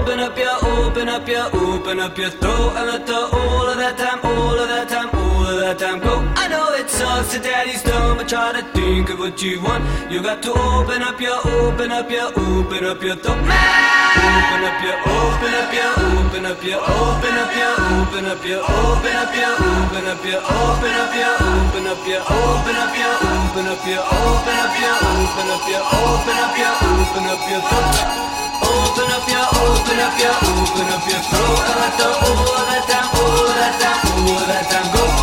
open up your throat and let the all of that time, all of that time, all of that time go. I know it sucks that daddy's done, but try to think of what you want. You got to open up your throat. Open up your, open up your, open up your, open up your, open up your, open up your, open up your, open up your, open up your, open up your, open up your, open up your, open up your, open up your, open up your, open up your, open up your throat. Open up your, open up your, open up your throat and let the all of that time, all of that time, all of that time go.